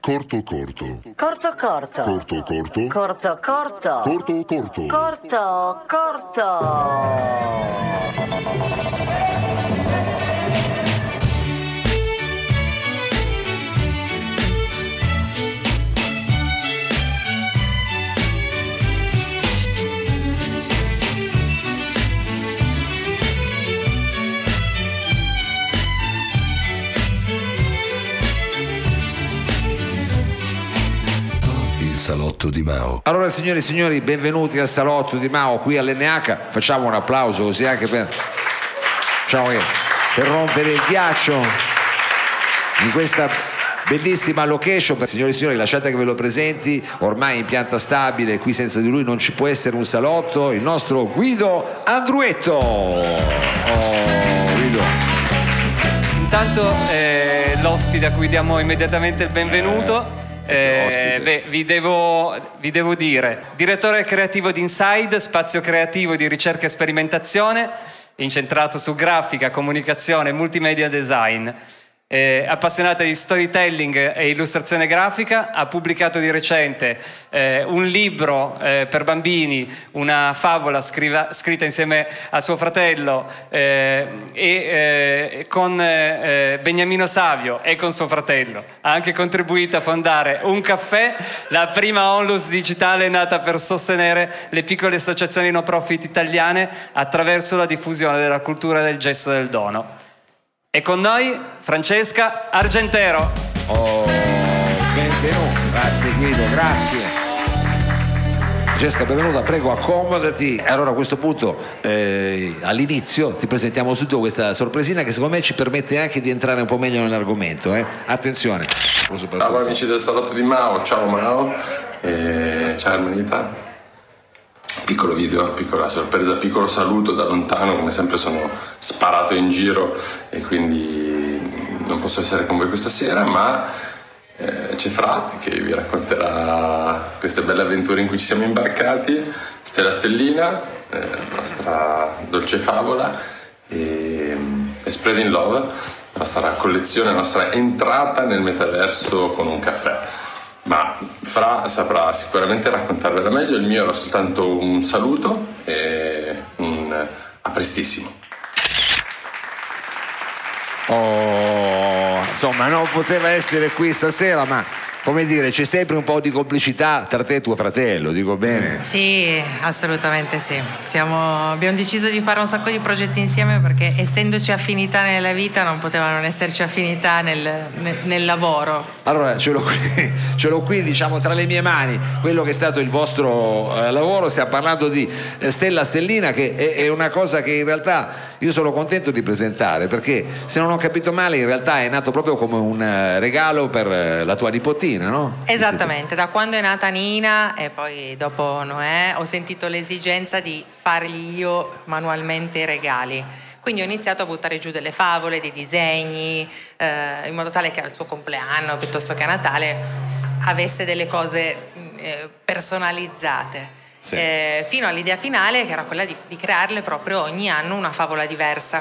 Corto corto. Corto corto. Corto corto. Corto corto. Corto corto. Corto corto. Salotto di Mao. Allora, signore e signori, benvenuti al Salotto di Mao qui all'NH. Facciamo un applauso così anche per rompere il ghiaccio di questa bellissima location. Signore e signori, lasciate che ve lo presenti, ormai in pianta stabile, qui senza di lui non ci può essere un salotto, il nostro Guido Andruetto. Guido. Intanto l'ospite a cui diamo immediatamente il benvenuto. Vi devo dire, direttore creativo di Inside, spazio creativo di ricerca e sperimentazione incentrato su grafica, comunicazione e multimedia design. Appassionata di storytelling e illustrazione grafica, ha pubblicato di recente un libro per bambini, una favola scritta insieme a suo fratello con Beniamino Savio e con suo fratello. Ha anche contribuito a fondare Un Caffè, la prima onlus digitale nata per sostenere le piccole associazioni no profit italiane attraverso la diffusione della cultura del gesto del dono. E con noi Francesca Argentero. Benvenuto. Grazie Guido, grazie. Francesca, benvenuta, prego, accomodati. Allora, a questo punto, all'inizio ti presentiamo subito questa sorpresina che secondo me ci permette anche di entrare un po' meglio nell'argomento. Attenzione. Ciao amici del Salotto di Mao, ciao Mao, ciao Ermenita. Piccolo video, piccola sorpresa, piccolo saluto da lontano, come sempre sono sparato in giro e quindi non posso essere con voi questa sera, ma c'è Fra che vi racconterà queste belle avventure in cui ci siamo imbarcati, Stella Stellina, la nostra dolce favola, e Spreading Love, la nostra collezione, la nostra entrata nel metaverso con un caffè. Ma Fra saprà sicuramente raccontarvela meglio, il mio era soltanto un saluto e a prestissimo. Insomma, non poteva essere qui stasera, ma come dire, c'è sempre un po' di complicità tra te e tuo fratello, dico bene? Sì, assolutamente sì. Abbiamo deciso di fare un sacco di progetti insieme perché essendoci affinità nella vita non poteva non esserci affinità nel lavoro. Allora ce l'ho qui diciamo tra le mie mani quello che è stato il vostro lavoro. Stiamo parlando di Stella Stellina, che è una cosa che in realtà io sono contento di presentare, perché se non ho capito male in realtà è nato proprio come un regalo per la tua nipotina, no? Esattamente, da quando è nata Nina e poi dopo Noè ho sentito l'esigenza di fargli io manualmente i regali. Quindi ho iniziato a buttare giù delle favole, dei disegni, in modo tale che al suo compleanno piuttosto che a Natale avesse delle cose personalizzate. Sì. Fino all'idea finale, che era quella di crearle proprio ogni anno una favola diversa.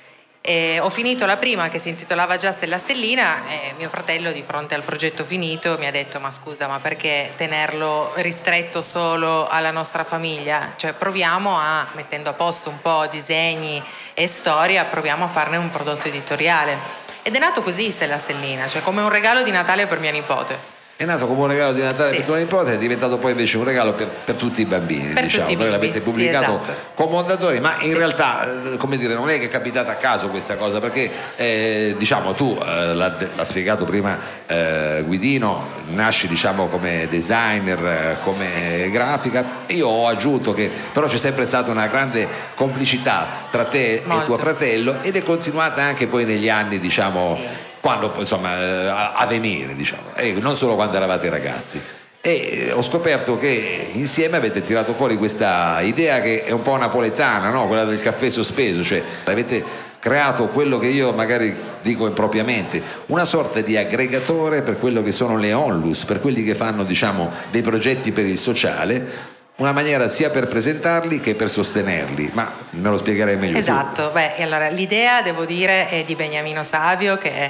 Ho finito la prima, che si intitolava già Stella Stellina, e mio fratello, di fronte al progetto finito, mi ha detto: ma scusa, ma perché tenerlo ristretto solo alla nostra famiglia? Cioè proviamo mettendo a posto un po' disegni e storia, proviamo a farne un prodotto editoriale. Ed è nato così Stella Stellina, cioè come un regalo di Natale per mia nipote. È nato come un regalo di Natale, sì, per tua nipote, è diventato poi invece un regalo per tutti i bambini, per diciamo. Tutti i voi bimbi. L'avete pubblicato, sì, esatto, con Mondadori, ma in sì, realtà come dire, non è che è capitata a caso questa cosa, perché diciamo tu l'ha spiegato prima Guidino, nasci diciamo come designer, come sì, grafica. Io ho aggiunto che però c'è sempre stata una grande complicità tra te e tuo fratello, ed è continuata anche poi negli anni, diciamo, sì, quando insomma a venire, diciamo, non solo quando eravate ragazzi. E ho scoperto che insieme avete tirato fuori questa idea che è un po' napoletana, no? Quella del caffè sospeso, cioè avete creato quello che io magari dico impropriamente, una sorta di aggregatore per quello che sono le onlus, per quelli che fanno diciamo dei progetti per il sociale, una maniera sia per presentarli che per sostenerli, ma me lo spiegherei meglio. Esatto, tu. Beh, allora l'idea, devo dire, è di Beniamino Savio, che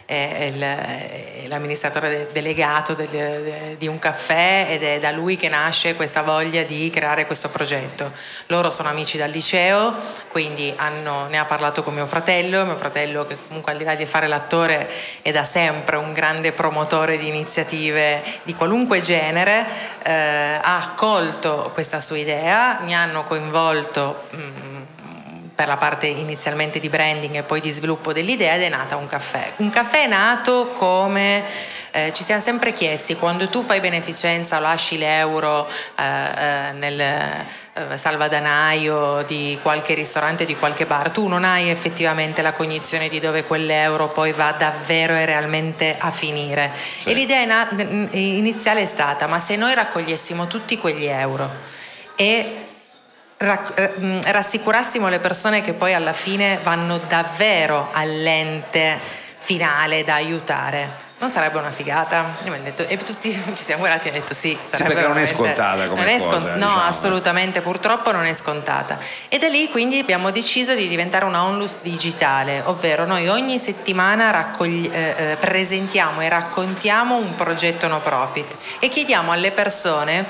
è l'amministratore delegato di un caffè, ed è da lui che nasce questa voglia di creare questo progetto. Loro sono amici dal liceo, quindi ne ha parlato con mio fratello che comunque al di là di fare l'attore è da sempre un grande promotore di iniziative di qualunque genere, ha accolto questa sua idea, mi hanno coinvolto per la parte inizialmente di branding e poi di sviluppo dell'idea, ed è nata Un Caffè. Un Caffè è nato come ci siamo sempre chiesti, quando tu fai beneficenza o lasci l'euro nel salvadanaio di qualche ristorante, di qualche bar, tu non hai effettivamente la cognizione di dove quell'euro poi va davvero e realmente a finire. Sì. E l'idea iniziale è stata: ma se noi raccogliessimo tutti quegli euro e rassicurassimo le persone che poi alla fine vanno davvero all'ente finale da aiutare, non sarebbe una figata? E tutti ci siamo guardati e hanno detto sì, sarebbe. Sì, perché non è scontata come cosa. No, diciamo. Assolutamente, purtroppo non è scontata. E da lì quindi abbiamo deciso di diventare una onlus digitale, ovvero noi ogni settimana presentiamo e raccontiamo un progetto no profit e chiediamo alle persone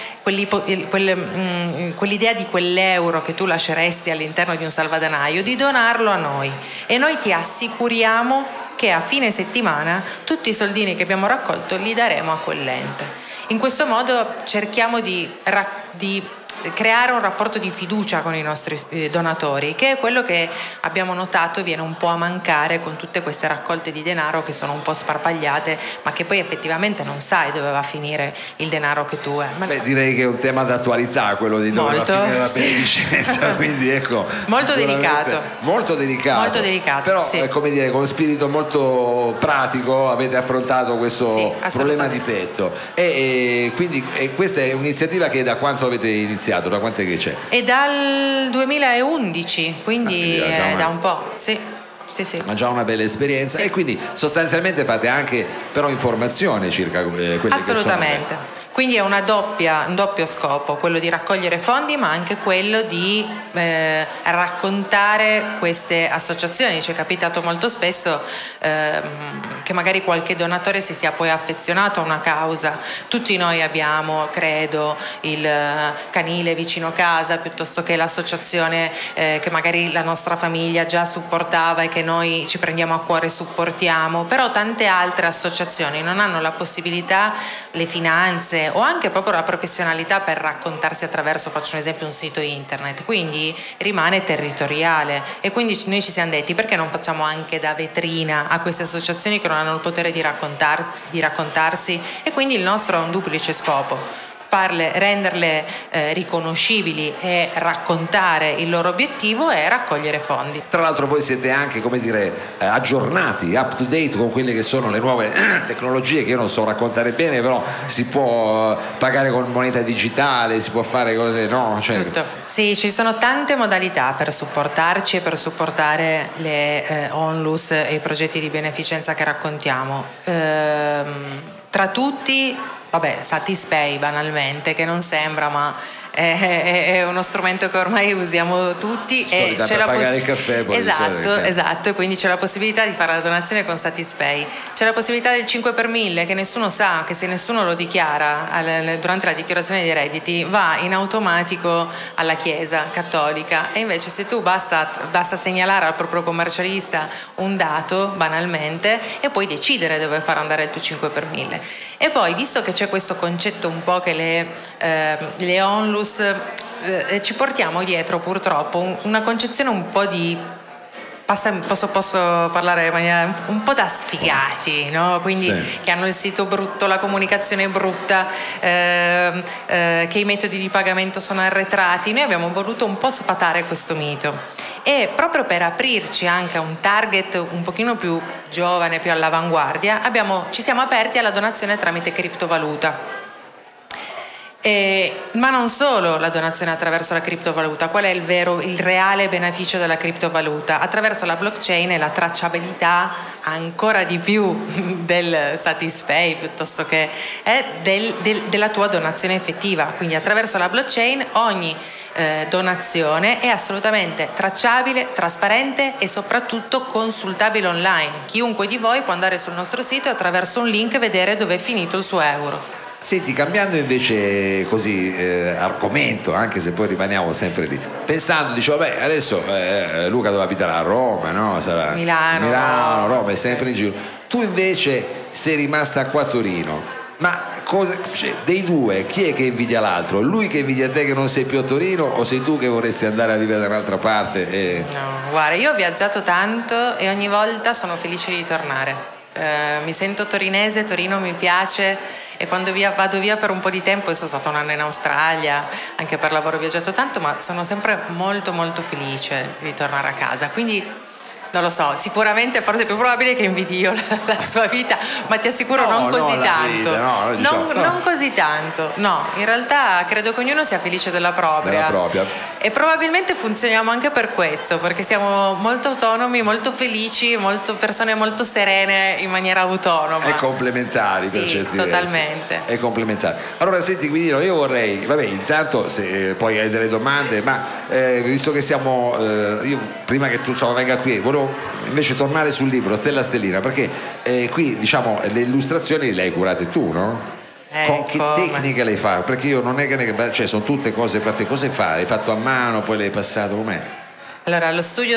quell'idea di quell'euro che tu lasceresti all'interno di un salvadanaio, di donarlo a noi, e noi ti assicuriamo che a fine settimana tutti i soldini che abbiamo raccolto li daremo a quell'ente. In questo modo cerchiamo di creare un rapporto di fiducia con i nostri donatori, che è quello che abbiamo notato viene un po' a mancare con tutte queste raccolte di denaro che sono un po' sparpagliate, ma che poi effettivamente non sai dove va a finire il denaro che tu hai. Beh, direi che è un tema d'attualità quello di dove va a finire la beneficenza, quindi ecco, molto delicato, però sì. Come dire, con spirito molto pratico avete affrontato questo problema di petto, e quindi questa è un'iniziativa che da quanto avete iniziato? Da quant'è che c'è? È dal 2011, quindi è da un po', sì. Ma già una bella esperienza, sì. E quindi sostanzialmente fate anche però informazione circa quelle assolutamente. che sono. Quindi è un doppio scopo, quello di raccogliere fondi, ma anche quello di raccontare queste associazioni. Ci è capitato molto spesso che magari qualche donatore si sia poi affezionato a una causa. Tutti noi abbiamo, credo, il canile vicino casa, piuttosto che l'associazione che magari la nostra famiglia già supportava e che noi ci prendiamo a cuore e supportiamo, però tante altre associazioni non hanno la possibilità, le finanze o anche proprio la professionalità per raccontarsi attraverso, faccio un esempio, un sito internet, quindi rimane territoriale. E quindi noi ci siamo detti: perché non facciamo anche da vetrina a queste associazioni che non hanno il potere di raccontarsi, e quindi il nostro ha un duplice scopo: renderle riconoscibili e raccontare il loro obiettivo e raccogliere fondi. Tra l'altro voi siete anche, come dire, aggiornati, up to date con quelle che sono le nuove tecnologie, che io non so raccontare bene, però si può pagare con moneta digitale, si può fare cose, no? Cioè... Tutto. Sì, ci sono tante modalità per supportarci e per supportare le onlus e i progetti di beneficenza che raccontiamo. Tra tutti, Satispay banalmente, che non sembra, ma è uno strumento che ormai usiamo tutti, e c'è la pagare il caffè, poi esatto, quindi c'è la possibilità di fare la donazione con Satispay, c'è la possibilità del 5 per 1000 che nessuno sa, che se nessuno lo dichiara durante la dichiarazione dei redditi va in automatico alla Chiesa cattolica, e invece se tu basta segnalare al proprio commercialista un dato banalmente e puoi decidere dove far andare il tuo 5 per 1000. E poi, visto che c'è questo concetto un po' che le onlus ci portiamo dietro purtroppo una concezione un po' di posso parlare in maniera un po' da sfigati, no? Quindi sì, che hanno il sito brutto, la comunicazione brutta, che i metodi di pagamento sono arretrati. Noi abbiamo voluto un po' sfatare questo mito, e proprio per aprirci anche a un target un pochino più giovane, più all'avanguardia, ci siamo aperti alla donazione tramite criptovaluta. Ma non solo la donazione attraverso la criptovaluta. Qual è il reale beneficio della criptovaluta? Attraverso la blockchain e la tracciabilità ancora di più del Satispay, piuttosto che della tua donazione effettiva. Quindi attraverso la blockchain ogni donazione è assolutamente tracciabile, trasparente e soprattutto consultabile online. Chiunque di voi può andare sul nostro sito e attraverso un link vedere dove è finito il suo euro. Senti, cambiando invece così argomento, anche se poi rimaniamo sempre lì, pensando, dicevo, vabbè, adesso Luca dove abiterà? A Roma, no? Sarà Milano, Roma, è sempre in giro. Tu invece sei rimasta qua a Torino, ma cioè, dei due chi è che invidia l'altro? Lui che invidia te che non sei più a Torino, o sei tu che vorresti andare a vivere da un'altra parte? No, guarda, io ho viaggiato tanto e ogni volta sono felice di tornare. Mi sento torinese, Torino mi piace, e quando vado via per un po' di tempo, sono stata un anno in Australia, anche per lavoro ho viaggiato tanto, ma sono sempre molto molto felice di tornare a casa, quindi non lo so, sicuramente forse è più probabile che invidi io la sua vita, ma ti assicuro non così tanto. Non così tanto, no, in realtà credo che ognuno sia felice della propria. E probabilmente funzioniamo anche per questo, perché siamo molto autonomi, molto felici, persone molto serene in maniera autonoma. E complementari, sì, per certi totalmente. versi. È complementare. Allora senti Guidino, io vorrei, vabbè, intanto se poi hai delle domande, ma visto che siamo, io prima che tu venga qui, volevo invece tornare sul libro Stella Stellina, perché qui diciamo le illustrazioni le hai curate tu, no? Con che tecnica le fai? Perché io non è che cioè sono tutte cose per te, cosa fai? L'hai fatto a mano, poi l'hai passato, com'è? Allora, lo studio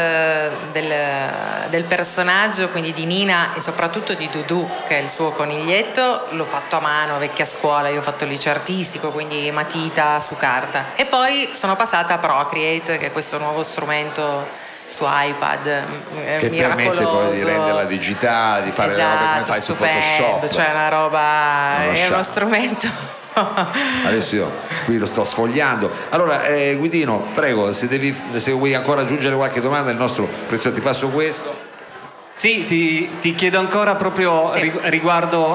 del personaggio, quindi di Nina e soprattutto di Dudu, che è il suo coniglietto, l'ho fatto a mano, vecchia scuola, io ho fatto il liceo artistico, quindi matita su carta. E poi sono passata a Procreate, che è questo nuovo strumento su iPad che miracoloso, permette poi di renderla digitale, di fare le robe come fai su Photoshop, cioè una roba, è uno strumento. Adesso io qui lo sto sfogliando. Allora Guidino, prego, se vuoi ancora aggiungere qualche domanda, il nostro prezioso, ti passo questo. Sì, ti chiedo ancora proprio riguardo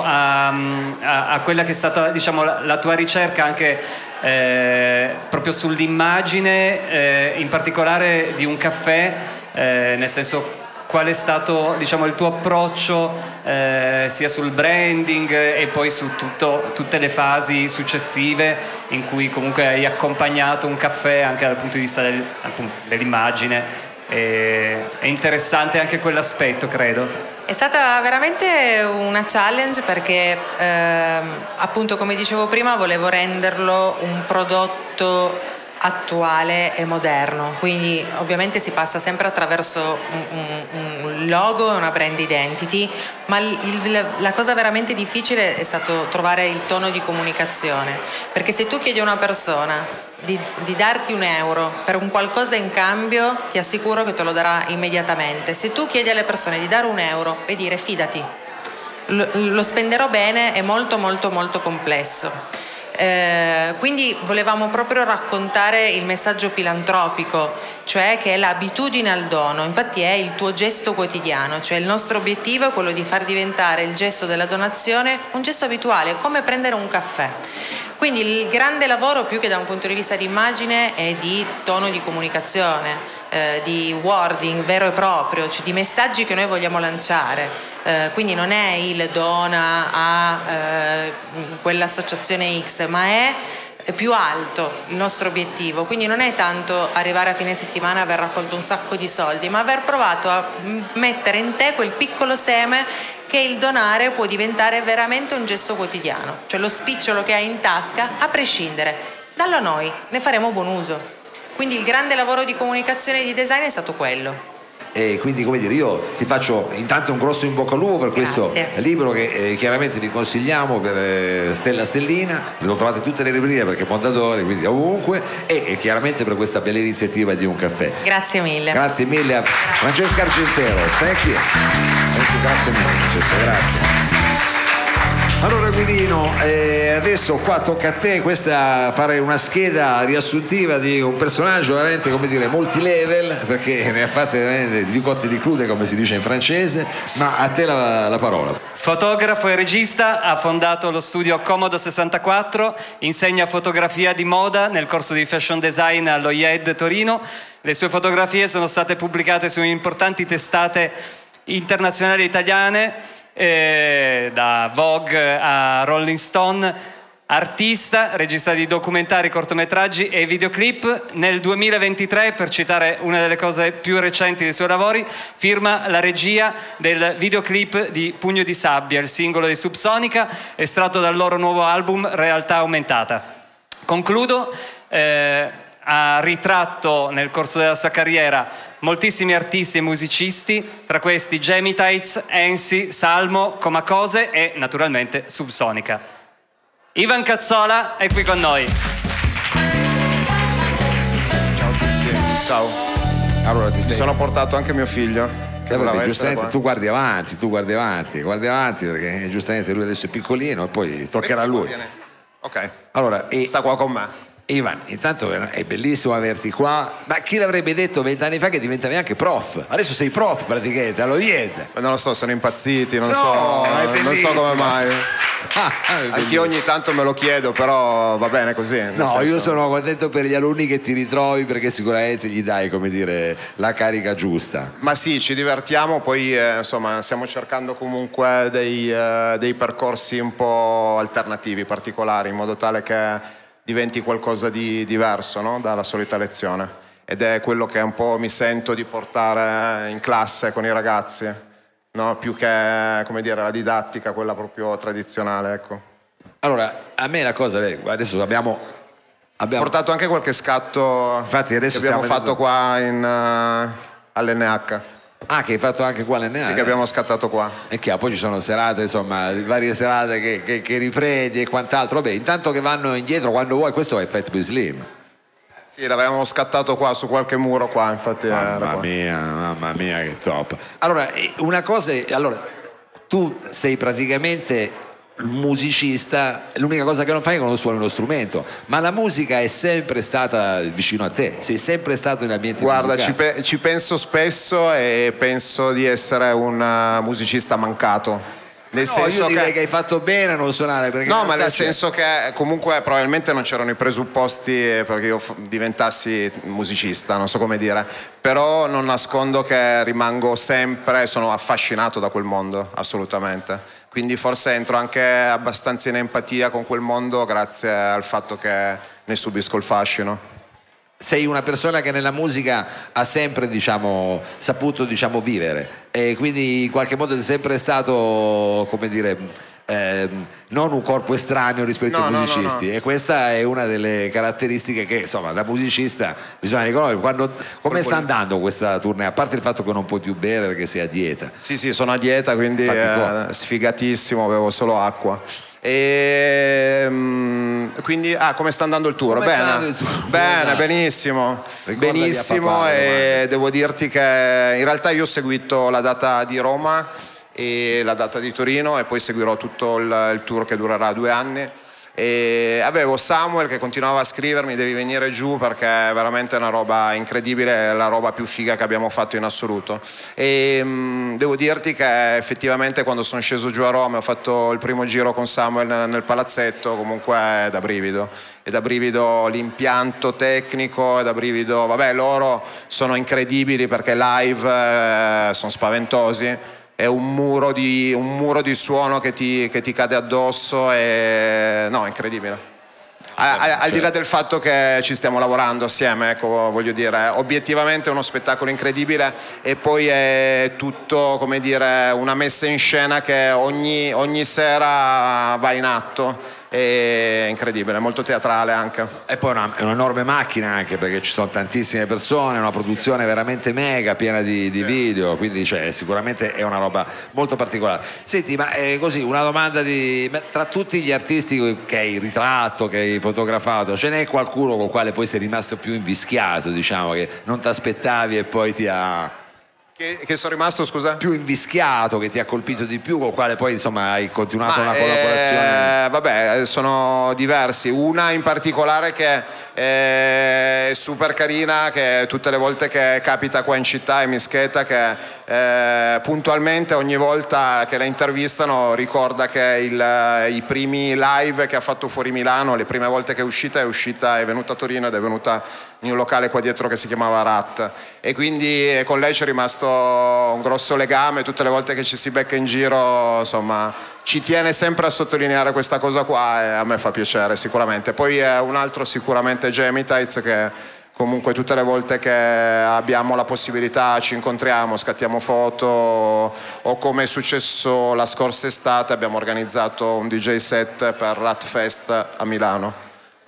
a quella che è stata, diciamo, la tua ricerca anche proprio sull'immagine, in particolare di un caffè, nel senso, qual è stato, diciamo, il tuo approccio sia sul branding e poi su tutte le fasi successive in cui comunque hai accompagnato un caffè anche dal punto di vista dell'immagine. È interessante anche quell'aspetto, credo. È stata veramente una challenge perché appunto, come dicevo prima, volevo renderlo un prodotto attuale e moderno, quindi ovviamente si passa sempre attraverso un logo e una brand identity, ma la cosa veramente difficile è stato trovare il tono di comunicazione, perché se tu chiedi a una persona di darti €1 per un qualcosa in cambio, ti assicuro che te lo darà immediatamente. Se tu chiedi alle persone di dare €1 e dire fidati, lo spenderò bene, è molto molto molto complesso. Quindi volevamo proprio raccontare il messaggio filantropico, cioè che è l'abitudine al dono, infatti è il tuo gesto quotidiano, cioè il nostro obiettivo è quello di far diventare il gesto della donazione un gesto abituale, come prendere un caffè. Quindi il grande lavoro, più che da un punto di vista di immagine, è di tono di comunicazione, di wording vero e proprio, cioè di messaggi che noi vogliamo lanciare. Quindi non è il dona a quell'associazione X, ma è più alto il nostro obiettivo. Quindi non è tanto arrivare a fine settimana e aver raccolto un sacco di soldi, ma aver provato a mettere in te quel piccolo seme che il donare può diventare veramente un gesto quotidiano, cioè lo spicciolo che hai in tasca, a prescindere. Dallo a noi ne faremo buon uso. Quindi il grande lavoro di comunicazione e di design è stato quello. E quindi, come dire, io ti faccio intanto un grosso in bocca al lupo per questo libro che chiaramente vi consigliamo, per Stella Stellina, lo trovate tutte le librerie perché Mondadori, quindi ovunque, e chiaramente per questa bella iniziativa di Un Caffè. Grazie mille. Grazie mille a Francesca Argentero. Thank you. Grazie mille Francesca, grazie. Allora Guidino, adesso qua tocca a te fare una scheda riassuntiva di un personaggio veramente, come dire, multilevel, perché ne ha fatte veramente di cotte di crude, come si dice in francese, ma a te la parola. Fotografo e regista, ha fondato lo studio Comodo 64, insegna fotografia di moda nel corso di fashion design allo IED Torino. Le sue fotografie sono state pubblicate su importanti testate internazionali italiane, da Vogue a Rolling Stone. artista, regista di documentari, cortometraggi e videoclip. Nel 2023, per citare una delle cose più recenti dei suoi lavori, firma la regia del videoclip di Pugno di Sabbia, il singolo di Subsonica, estratto dal loro nuovo album Realtà Aumentata. Concludo, ha ritratto nel corso della sua carriera moltissimi artisti e musicisti, tra questi Jamie Tights, Ensi, Salmo, Comacose e naturalmente Subsonica. Ivan Cazzola è qui con noi. Ciao a tutti. Ciao. Allora Mi sono portato anche mio figlio. Che voleva essere giustamente qua. tu guardi avanti perché giustamente lui adesso è piccolino e poi toccherà a lui. Ok. Allora, Sta qua con me. Ivan, intanto è bellissimo averti qua, ma chi l'avrebbe detto 20 anni fa che diventavi anche prof? Adesso sei prof praticamente, all'Oriente. Non lo so, sono impazziti, non No, so è non so bellissimo. come mai. È Anch'io ogni tanto me lo chiedo, però va bene così. nel No, senso- io sono contento per gli alunni che ti ritrovi perché sicuramente gli dai, come dire, la carica giusta. Ma sì, ci divertiamo, poi insomma stiamo cercando comunque dei percorsi un po' alternativi, particolari, in modo tale che diventi qualcosa di diverso, no? Dalla solita lezione. Ed è quello che un po' mi sento di portare in classe con i ragazzi, no? Più che, come dire, la didattica, quella proprio tradizionale, ecco. Allora, a me la cosa, adesso abbiamo Ho portato anche qualche scatto Infatti adesso che abbiamo stiamo fatto qua all'NH. Ah, che hai fatto anche qua l'NA? Sì, che abbiamo scattato qua. E chiaro, poi ci sono serate, insomma, varie serate che riprendi e quant'altro. Vabbè, intanto che vanno indietro quando vuoi, questo è Fatboy Slim. Sì, l'avevamo scattato qua su qualche muro qua, infatti era qua. Mamma mia, che top. Allora, una cosa, tu sei praticamente un musicista, l'unica cosa che non fai è quando suoni uno strumento, ma la musica è sempre stata vicino a te, sei sempre stato in ambiente Guarda, musicale. ci penso spesso e penso di essere un musicista mancato. Nel No, senso io direi che hai fatto bene a non suonare perché No, in ma realtà nel senso che comunque probabilmente non c'erano i presupposti perché io diventassi musicista, non so come dire, però non nascondo che rimango sempre, sono affascinato da quel mondo, assolutamente. Quindi forse entro anche abbastanza in empatia con quel mondo grazie al fatto che ne subisco il fascino. sei una persona che nella musica ha sempre, diciamo, saputo, diciamo, vivere e quindi in qualche modo è sempre stato, come dire, non un corpo estraneo rispetto ai musicisti. E questa è una delle caratteristiche che, insomma, da musicista bisogna riconoscere. Come sta andando questa tournée? A parte il fatto che non puoi più bere perché sei a dieta. Sì, sono a dieta, quindi sfigatissimo, bevo solo acqua. E quindi come sta andando il tour? Bene, benissimo. Benissimo, e devo dirti che in realtà io ho seguito la data di Roma e la data di Torino e poi seguirò tutto il tour che durerà 2 anni. E avevo Samuel che continuava a scrivermi: devi venire giù perché è veramente una roba incredibile, è la roba più figa che abbiamo fatto in assoluto. E devo dirti che effettivamente quando sono sceso giù a Roma e ho fatto il primo giro con Samuel nel palazzetto, comunque è da brivido l'impianto tecnico, è da brivido, vabbè, loro sono incredibili perché live sono spaventosi. È un muro di suono che ti cade addosso e no, è incredibile. Al di là del fatto che ci stiamo lavorando assieme, ecco, voglio dire, obiettivamente è uno spettacolo incredibile e poi è tutto, come dire, una messa in scena che ogni sera va in atto. È incredibile, molto teatrale anche. E poi è un'enorme macchina anche perché ci sono tantissime persone, una produzione veramente mega, piena di video, quindi sicuramente è una roba molto particolare. Senti, ma così una domanda tra tutti gli artisti che hai ritratto, che hai fotografato, ce n'è qualcuno con il quale poi sei rimasto più invischiato, diciamo, che non ti aspettavi e poi ti ha... Che sono rimasto, scusa? Più invischiato, che ti ha colpito di più, con il quale poi insomma hai continuato una collaborazione? Vabbè, sono diversi. Una in particolare che è super carina, che tutte le volte che capita qua in città è Mischeta, che puntualmente ogni volta che la intervistano ricorda che i primi live che ha fatto fuori Milano, le prime volte che è venuta a Torino ed è venuta in un locale qua dietro che si chiamava Rat, e quindi con lei c'è rimasto un grosso legame. Tutte le volte che ci si becca in giro, insomma, ci tiene sempre a sottolineare questa cosa qua, e a me fa piacere sicuramente. Poi un altro sicuramente è Gemitites, che comunque tutte le volte che abbiamo la possibilità ci incontriamo, scattiamo foto, o come è successo la scorsa estate abbiamo organizzato un DJ set per Rat Fest a Milano,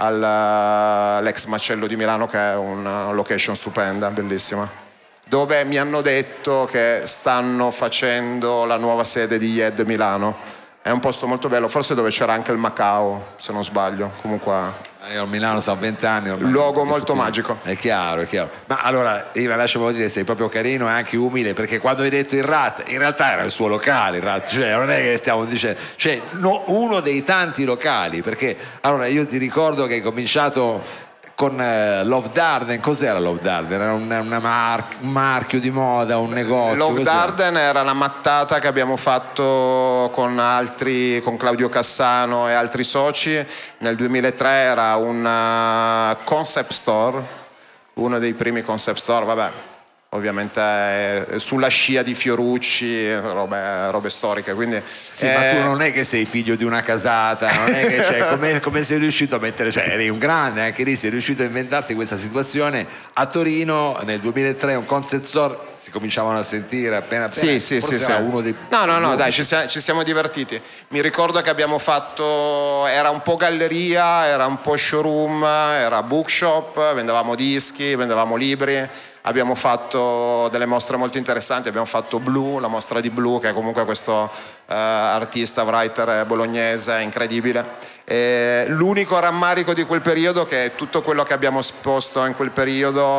all'ex Macello di Milano, che è una location stupenda, bellissima, dove mi hanno detto che stanno facendo la nuova sede di YED Milano. È un posto molto bello, forse dove c'era anche il Macao, se non sbaglio. Comunque io a Milano sono 20 anni ormai. Luogo molto magico. È chiaro. Ma allora, Ivan, lasciami dire, sei proprio carino e anche umile, perché quando hai detto il Rat, in realtà era il suo locale, il Rat, cioè non è che stiamo dicendo, cioè uno dei tanti locali, perché allora io ti ricordo che hai cominciato con Love Darden. Cos'era Love Darden? Era un marchio di moda, un negozio? Love Darden era una mattata che abbiamo fatto con Claudio Cassano e altri soci. Nel 2003 era un concept store, uno dei primi concept store, vabbè, ovviamente sulla scia di Fiorucci, robe storiche, quindi sì, ma tu non è che sei figlio di una casata, non è che, cioè, come sei riuscito a mettere, cioè eri un grande, anche lì sei riuscito a inventarti questa situazione a Torino nel 2003, un concept store, si cominciavano a sentire appena sì. uno dei no, dai, ci siamo divertiti. Mi ricordo che abbiamo fatto, era un po' galleria, era un po' showroom, era bookshop, vendevamo dischi, vendevamo libri. Abbiamo fatto delle mostre molto interessanti, abbiamo fatto Blue, la mostra di Blue, che è comunque questo artista, writer bolognese incredibile. L'unico rammarico di quel periodo è che tutto quello che abbiamo esposto in quel periodo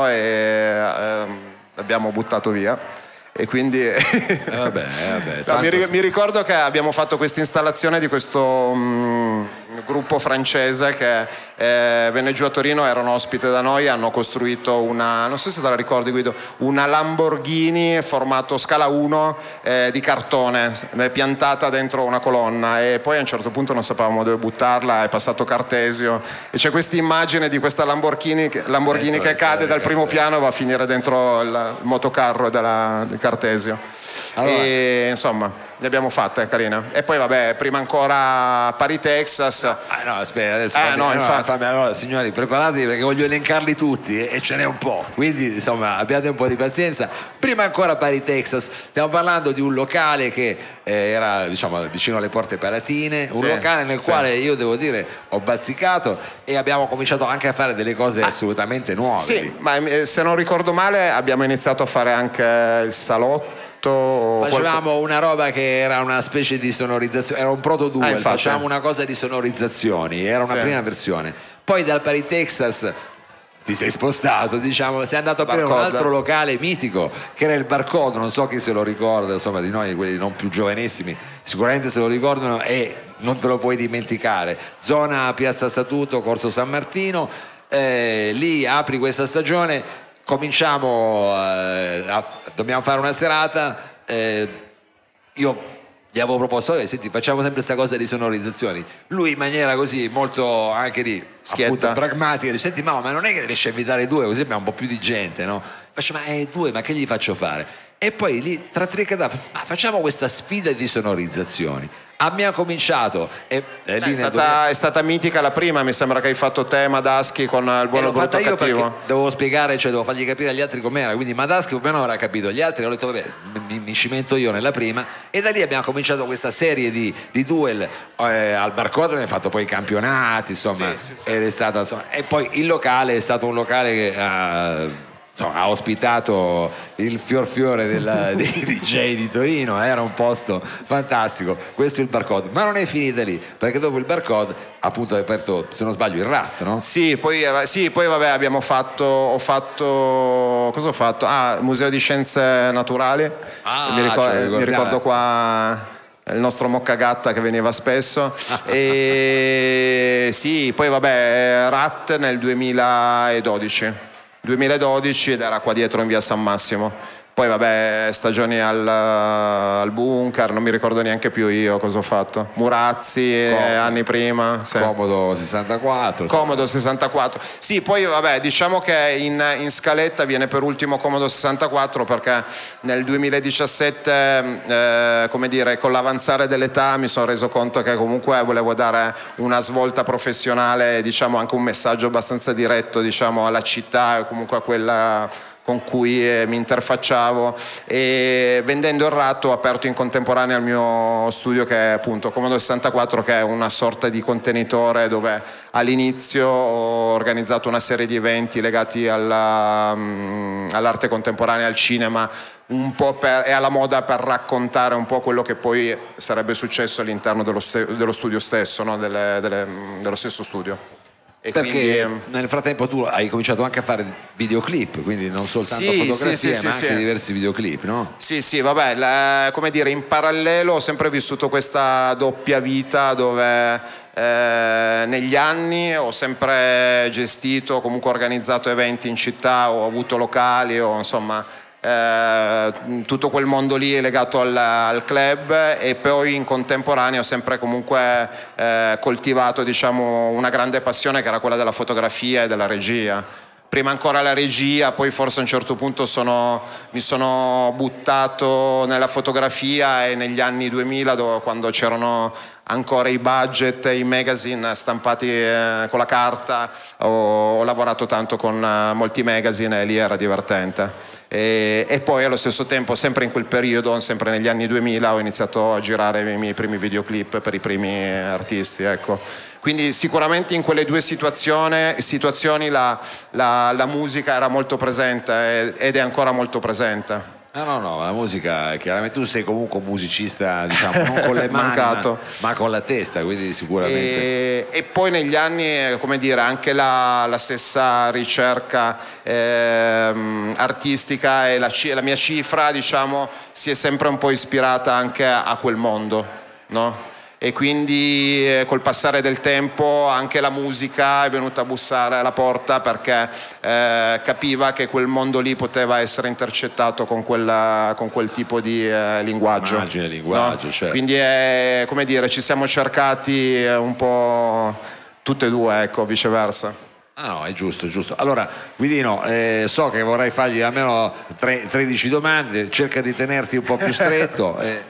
l'abbiamo buttato via. E quindi vabbè, no, mi ricordo che abbiamo fatto questa installazione di questo gruppo francese che venne giù a Torino, erano ospite da noi, hanno costruito non so se te la ricordi Guido, una Lamborghini formato scala 1 di cartone, piantata dentro una colonna, e poi a un certo punto non sapevamo dove buttarla, è passato Cartesio e c'è questa immagine di questa Lamborghini che cade dal primo piano e va a finire dentro il motocarro di Cartesio. Allora, e insomma ne abbiamo fatte, carina. E poi vabbè, prima ancora Paris, Texas. No, aspetta, adesso allora, signori, preparatevi perché voglio elencarli tutti e ce n'è un po'. Quindi, insomma, abbiate un po' di pazienza. Prima ancora Paris, Texas. Stiamo parlando di un locale che era, diciamo, vicino alle Porte Palatine, un locale nel quale io devo dire ho bazzicato e abbiamo cominciato anche a fare delle cose assolutamente nuove. Sì, ma se non ricordo male abbiamo iniziato a fare anche il salotto. Facevamo una roba che era una specie di sonorizzazione, era un proto duel, facevamo una cosa di sonorizzazioni, era una prima versione. Poi dal Paris Texas ti sei spostato, diciamo, sei andato a aprire un altro locale mitico che era il Barcode, non so chi se lo ricorda, insomma, di noi quelli non più giovanissimi sicuramente se lo ricordano e non te lo puoi dimenticare. Zona Piazza Statuto, Corso San Martino, lì apri questa stagione. Cominciamo, dobbiamo fare una serata, io gli avevo proposto, senti, facciamo sempre questa cosa di sonorizzazioni. Lui in maniera così molto anche lì appunto, pragmatica dice, senti ma non è che riesci a invitare due così abbiamo un po' più di gente, no? Faccio, ma due, ma che gli faccio fare? E poi lì tra tre cadaveri, ma facciamo questa sfida di sonorizzazioni. Abbiamo cominciato è stata mitica la prima, mi sembra che hai fatto te Madaschi con il buono, brutto, cattivo. Dovevo spiegare, cioè dovevo fargli capire agli altri com'era, quindi Madaschi più o meno avrà capito, gli altri ho detto vabbè mi cimento io nella prima, e da lì abbiamo cominciato questa serie di duel al Barcode, abbiamo fatto poi i campionati, insomma, ed è stato, insomma, e poi il locale è stato un locale che ha ospitato il fiore dei DJ di Torino, era un posto fantastico. Questo è il Barcode, ma non è finita lì, perché dopo il Barcode appunto hai aperto, se non sbaglio, il Rat, no? Sì, poi vabbè abbiamo fatto cosa ho fatto? Museo di Scienze Naturali, mi ricordo qua il nostro Moccagatta che veniva spesso e sì, poi vabbè Rat nel 2012 ed era qua dietro in via San Massimo, Poi vabbè, stagioni al bunker, non mi ricordo neanche più io cosa ho fatto. Murazzi, anni prima. Sì. Comodo 64. Comodo 64. Sì, poi vabbè, diciamo che in scaletta viene per ultimo Comodo 64 perché nel 2017, come dire, con l'avanzare dell'età mi sono reso conto che comunque volevo dare una svolta professionale, diciamo anche un messaggio abbastanza diretto, diciamo, alla città e comunque a quella con cui mi interfacciavo, e vendendo il ratto ho aperto in contemporanea il mio studio, che è appunto Comodo 64, che è una sorta di contenitore dove all'inizio ho organizzato una serie di eventi legati all'arte contemporanea, al cinema, un po' e alla moda, per raccontare un po' quello che poi sarebbe successo all'interno dello studio stesso, no? dello stesso studio. E perché quindi, nel frattempo tu hai cominciato anche a fare videoclip, quindi non soltanto fotografie, ma anche diversi videoclip, no? Sì, vabbè, come dire, in parallelo ho sempre vissuto questa doppia vita dove negli anni ho sempre gestito, comunque organizzato eventi in città, ho avuto locali, o insomma tutto quel mondo lì è legato al club, e poi in contemporanea ho sempre comunque coltivato, diciamo, una grande passione che era quella della fotografia e della regia. Prima ancora la regia, poi forse a un certo punto mi sono buttato nella fotografia, e negli anni 2000, quando c'erano ancora i budget, i magazine stampati con la carta, ho lavorato tanto con molti magazine, e lì era divertente. E poi allo stesso tempo, sempre in quel periodo, sempre negli anni 2000, ho iniziato a girare i miei primi videoclip per i primi artisti, ecco. Quindi sicuramente in quelle due situazioni la musica era molto presente, ed è ancora molto presente. No, la musica, chiaramente tu sei comunque un musicista, diciamo, non con le mani, ma con la testa, quindi sicuramente. E poi negli anni, come dire, anche la stessa ricerca artistica e la mia cifra, diciamo, si è sempre un po' ispirata anche a quel mondo, no? E quindi col passare del tempo anche la musica è venuta a bussare alla porta, perché capiva che quel mondo lì poteva essere intercettato con quel tipo di linguaggio. Immagine, linguaggio, no? Certo. Quindi come dire, ci siamo cercati un po' tutte e due, ecco, viceversa. No, è giusto. Allora, Guidino, so che vorrai fargli almeno 13 domande, cerca di tenerti un po' più stretto.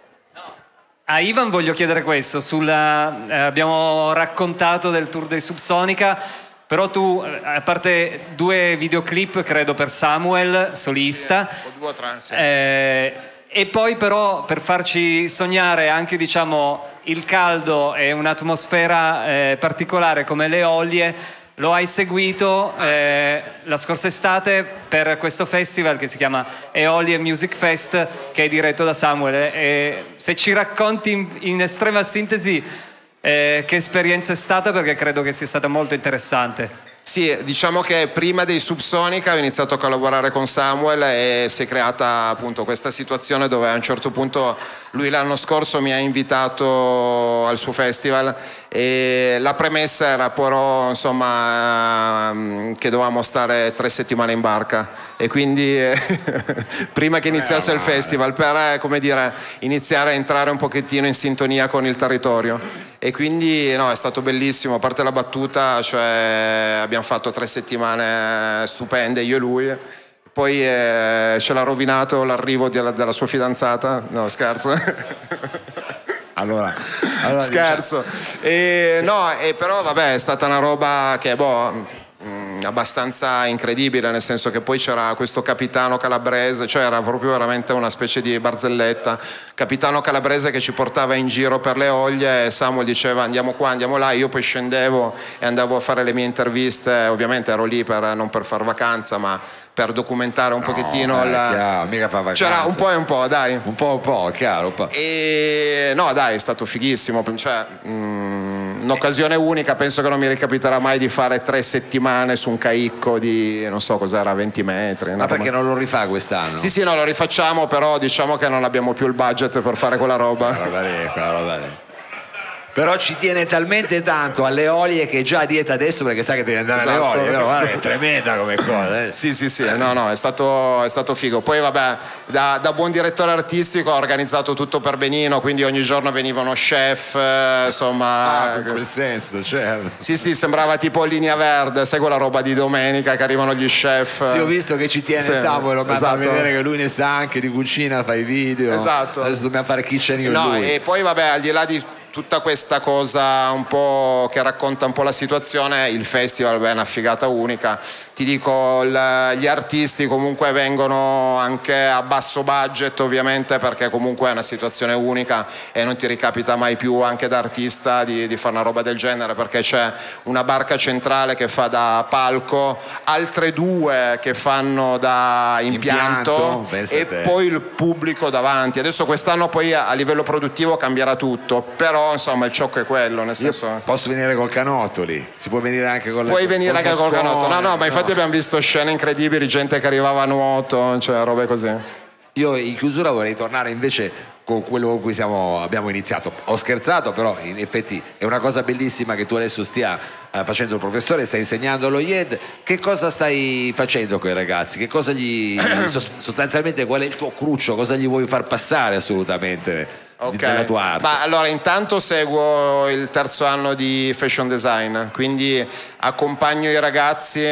A Ivan voglio chiedere questo, abbiamo raccontato del tour dei Subsonica, però tu, a parte 2 videoclip, credo, per Samuel, solista, sì, o 2 o 3, sì. E poi però, per farci sognare anche, diciamo, il caldo e un'atmosfera particolare come le Eolie, lo hai seguito la scorsa estate per questo festival che si chiama Eolie Music Fest, che è diretto da Samuel. E se ci racconti in estrema sintesi che esperienza è stata, perché credo che sia stata molto interessante. Sì, diciamo che prima dei Subsonica ho iniziato a collaborare con Samuel, e si è creata appunto questa situazione dove a un certo punto lui l'anno scorso mi ha invitato al suo festival, e la premessa era però, insomma, che dovevamo stare 3 settimane in barca, e quindi prima che iniziasse il festival, per, come dire, iniziare a entrare un pochettino in sintonia con il territorio. E quindi no, è stato bellissimo, a parte la battuta, cioè abbiamo fatto 3 settimane stupende, io e lui. Poi ce l'ha rovinato l'arrivo della sua fidanzata. No, scherzo. Allora scherzo. Però vabbè, è stata una roba che abbastanza incredibile, nel senso che poi c'era questo capitano calabrese, cioè era proprio veramente una specie di barzelletta, capitano calabrese che ci portava in giro per le Eolie, e Samuel diceva andiamo qua, andiamo là, io poi scendevo e andavo a fare le mie interviste, ovviamente ero lì non per far vacanza, ma per documentare un pochettino mica fa vacanza. C'era un po', dai. Un po', chiaro. Un po'. E no, dai, è stato fighissimo, cioè un'occasione unica, penso che non mi ricapiterà mai di fare 3 settimane su un caicco di, non so cos'era, 20 metri. Ma perché non lo rifà quest'anno? Sì, no, lo rifacciamo, però diciamo che non abbiamo più il budget per fare quella roba. Quella roba lì. Però ci tiene talmente tanto alle olie che è già a dieta adesso perché sa che deve andare alle olie, però guarda, è tremenda come cosa. Sì, no, è stato figo. Poi vabbè, da buon direttore artistico ho organizzato tutto per benino, quindi ogni giorno venivano chef, insomma. In quel senso, certo. Sì, sembrava tipo Linea Verde, sai quella roba di domenica che arrivano gli chef. Sì, ho visto che ci tiene Samuel, ma fa vedere che lui ne sa anche di cucina, fa i video. Esatto. Adesso dobbiamo fare kitchen io e No, lui. e poi vabbè, al di là di tutta questa cosa un po' che racconta un po' la situazione, il festival è una figata unica. Ti dico, gli artisti comunque vengono anche a basso budget, ovviamente, perché comunque è una situazione unica e non ti ricapita mai più anche da artista di fare una roba del genere, perché c'è una barca centrale che fa da palco, altre due che fanno da impianto e poi il pubblico davanti. Adesso quest'anno poi a livello produttivo cambierà tutto, però insomma il ciocco è quello, nel senso. Io posso venire col canotto lì, si può venire anche con puoi venire anche col canotto, no, ma infatti abbiamo visto scene incredibili, gente che arrivava a nuoto, cioè robe così. Io in chiusura vorrei tornare invece con quello con cui abbiamo iniziato. Ho scherzato, però in effetti è una cosa bellissima che tu adesso stia facendo il professore, stai insegnando allo IED. Che cosa stai facendo con i ragazzi? Che cosa sostanzialmente qual è il tuo cruccio? Cosa gli vuoi far passare assolutamente? Della tua arte? Ma allora intanto seguo il terzo anno di fashion design, quindi accompagno i ragazzi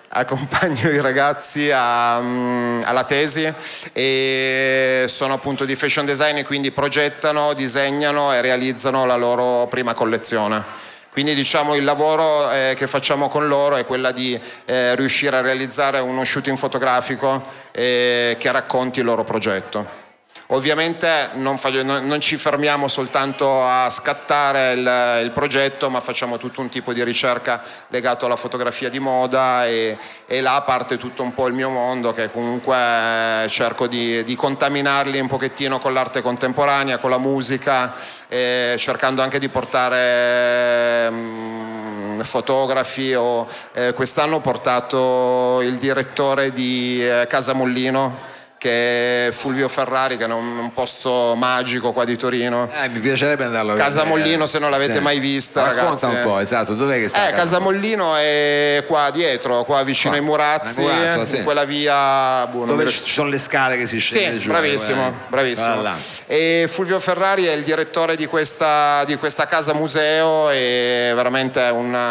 alla tesi, e sono appunto di fashion design e quindi progettano, disegnano e realizzano la loro prima collezione. Quindi diciamo il lavoro che facciamo con loro è quella di riuscire a realizzare uno shooting fotografico che racconti il loro progetto. Ovviamente non ci fermiamo soltanto a scattare il progetto, ma facciamo tutto un tipo di ricerca legato alla fotografia di moda e là parte tutto un po' il mio mondo, che comunque cerco di contaminarli un pochettino con l'arte contemporanea, con la musica, cercando anche di portare fotografi. Quest'anno ho portato il direttore di Casa Mollino, che è Fulvio Ferrari, che è un posto magico qua di Torino. Mi piacerebbe andarlo a vedere. Casa Mollino, se non l'avete mai vista, racconta ragazzi. un po', esatto, dov'è che sta? Casa Mollino è qua dietro, qua vicino ai Murazzi, in quella via dove ci sono le scale che si scende giù. Bravissimo. E Fulvio Ferrari è il direttore di questa casa museo, e veramente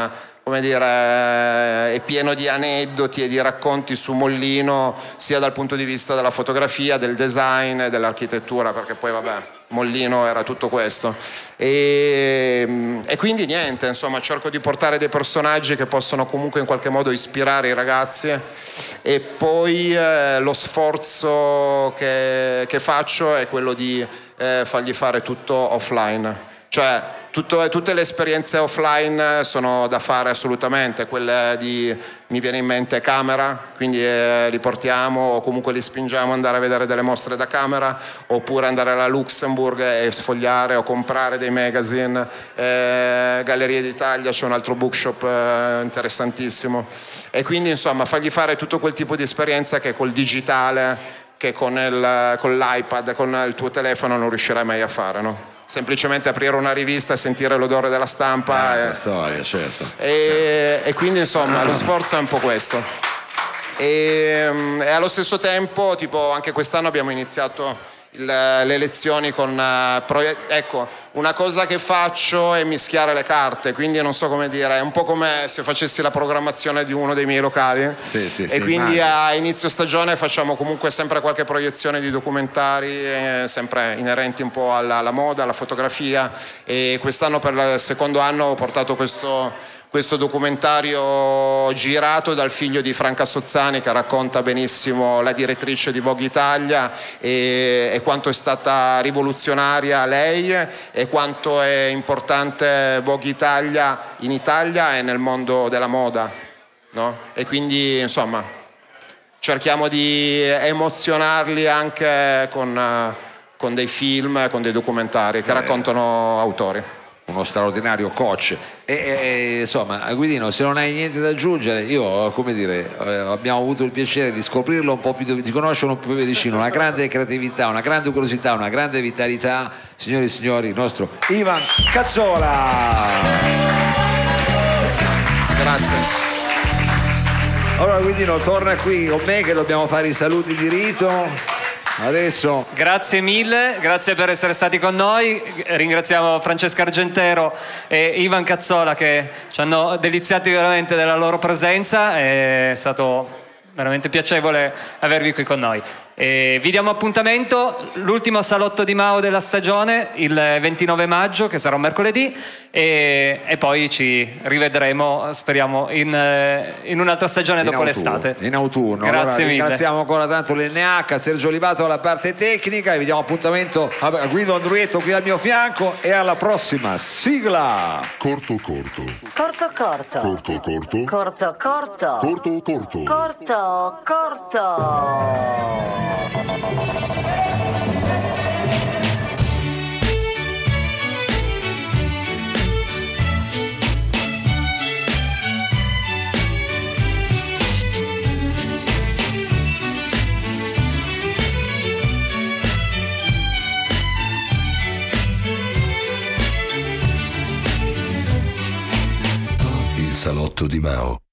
è pieno di aneddoti e di racconti su Mollino, sia dal punto di vista della fotografia, del design e dell'architettura, perché poi Mollino era tutto questo. E quindi niente, insomma, cerco di portare dei personaggi che possono comunque in qualche modo ispirare i ragazzi, e poi lo sforzo che faccio è quello di fargli fare tutto offline. Cioè tutte le esperienze offline sono da fare assolutamente, quelle mi viene in mente camera, quindi li portiamo o comunque li spingiamo ad andare a vedere delle mostre da camera, oppure andare alla Luxembourg e sfogliare o comprare dei magazine. Gallerie d'Italia c'è un altro bookshop interessantissimo, e quindi insomma fargli fare tutto quel tipo di esperienza che col digitale, che con l'iPad, con il tuo telefono non riuscirai mai a fare, no? Semplicemente aprire una rivista e sentire l'odore della stampa. La storia, certo. E quindi insomma lo sforzo è un po' questo. E allo stesso tempo, tipo anche quest'anno abbiamo iniziato le lezioni con ecco, una cosa che faccio è mischiare le carte, quindi non so come dire, è un po' come se facessi la programmazione di uno dei miei locali. Sì, quindi a inizio stagione facciamo comunque sempre qualche proiezione di documentari, sempre inerenti un po' alla moda, alla fotografia, e quest'anno per il secondo anno ho portato questo documentario girato dal figlio di Franca Sozzani, che racconta benissimo la direttrice di Vogue Italia e quanto è stata rivoluzionaria lei e quanto è importante Vogue Italia in Italia e nel mondo della moda, no? E quindi insomma cerchiamo di emozionarli anche con dei film, con dei documentari che raccontano autori. uno straordinario coach e insomma Guidino, se non hai niente da aggiungere, io come dire abbiamo avuto il piacere di scoprirlo un po' più, di conoscerlo un po' più vicino, una grande creatività, una grande curiosità, una grande vitalità, signori e signori, il nostro Ivan Cazzola. Grazie. Allora Guidino torna qui con me che dobbiamo fare i saluti di rito adesso. Grazie mille, grazie per essere stati con noi, ringraziamo Francesca Argentero e Ivan Cazzola che ci hanno deliziati veramente della loro presenza, è stato veramente piacevole avervi qui con noi. E vi diamo appuntamento, l'ultimo salotto di Mao della stagione, il 29 maggio, che sarà un mercoledì, e poi ci rivedremo, speriamo, in un'altra stagione dopo l'estate. In autunno. Grazie allora, mille. Ringraziamo ancora tanto l'NH, Sergio Olivato alla parte tecnica e vi diamo appuntamento a Guido Andruetto qui al mio fianco e alla prossima sigla. Corto. Corto. Corto. Corto. Corto. Corto. Il salotto di Mao.